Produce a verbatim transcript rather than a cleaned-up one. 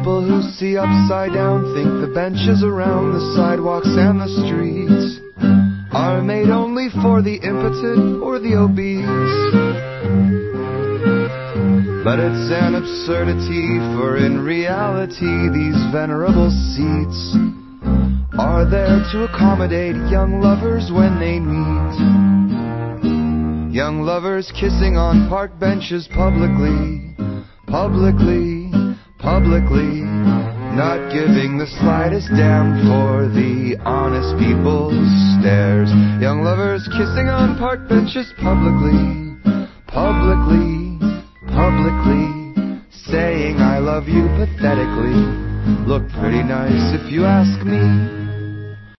People who see upside down think the benches around the sidewalks and the streets are made only for the impotent or the obese. But it's an absurdity, for in reality these venerable seats are there to accommodate young lovers when they meet. Young lovers kissing on park benches publicly, publicly, publicly, not giving the slightest damn for the honest people's stares. Young lovers kissing on park benches publicly, publicly, publicly, saying I love you pathetically. Look pretty nice if you ask me.